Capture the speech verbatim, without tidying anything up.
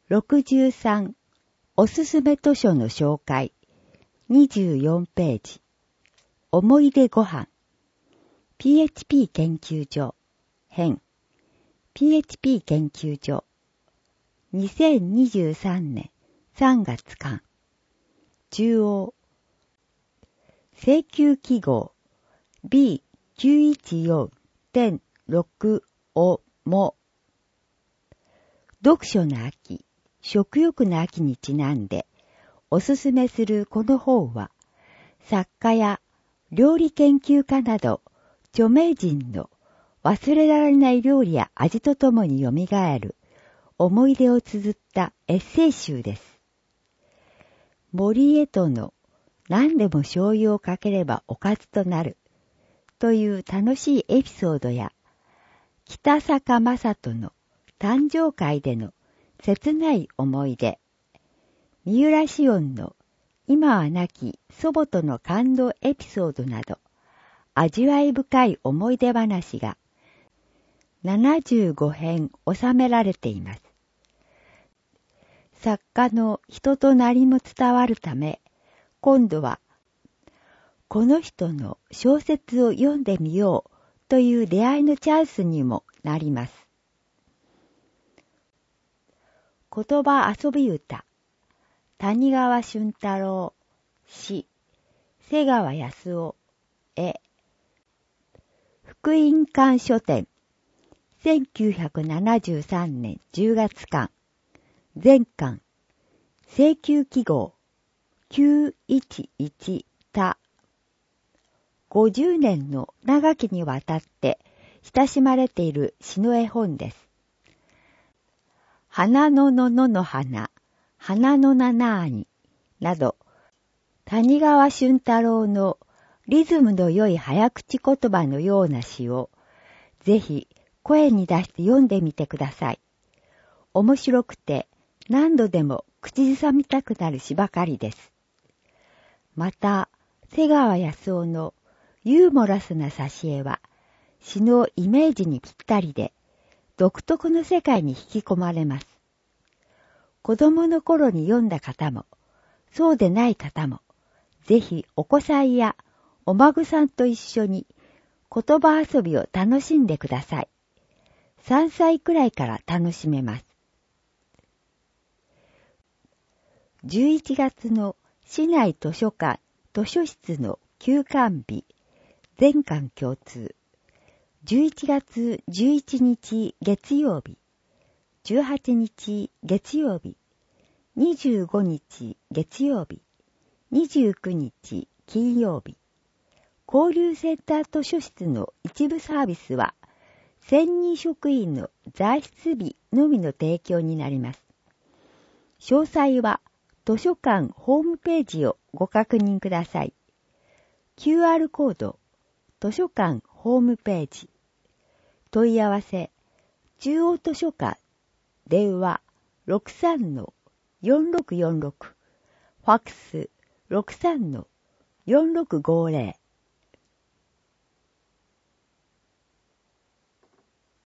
ろくじゅうさんおすすめ図書の紹介にじゅうよんページ思い出ごはん ピーエイチピー 研究所編 ピーエイチピー 研究所にせんにじゅうさんねんさんがつ刊中央請求記号 ビーきゅういちよんてんろく おも読書の秋、食欲の秋にちなんでおすすめするこの本は作家や料理研究家など著名人の忘れられない料理や味とともによみがえる思い出を綴ったエッセイ集です。森へとの何でも醤油をかければおかずとなるという楽しいエピソードや北坂雅人の誕生会での切ない思い出、三浦紫音の今は亡き祖母との感動エピソードなど味わい深い思い出話がななじゅうごへん収められています。作家の人となりも伝わるため、今度はこの人の小説を読んでみようという出会いのチャンスにもなります。言葉遊び歌、谷川俊太郎、詩、瀬川康夫、絵、福音館書店、せんきゅうひゃくななじゅうさんねんじゅうがつ刊、全巻、請求記号、きゅういちいちた。ごじゅうねんの長きにわたって親しまれている詩の絵本です。花のののの花、花のななーになど、谷川俊太郎のリズムの良い早口言葉のような詩を、ぜひ声に出して読んでみてください。面白くて何度でも口ずさみたくなる詩ばかりです。また、瀬川康夫のユーモラスな挿絵は、詩のイメージにぴったりで、独特の世界に引き込まれます。子供の頃に読んだ方も、そうでない方も、ぜひお子さんやお孫さんと一緒に言葉遊びを楽しんでください。さんさいくらいから楽しめます。じゅういちがつの市内図書館図書室の休館日、全館共通。じゅういちがつじゅういちにち月曜日、じゅうはちにち月曜日、にじゅうごにち月曜日、にじゅうくにち金曜日。交流センター図書室の一部サービスは、専任職員の在室日のみの提供になります。詳細は図書館ホームページをご確認ください。キューアール コード、図書館ホームページ。問い合わせ、中央図書館、電話 ろくさんのよんろくよんろく、ファックス ろくさんのよんろくごぜろ。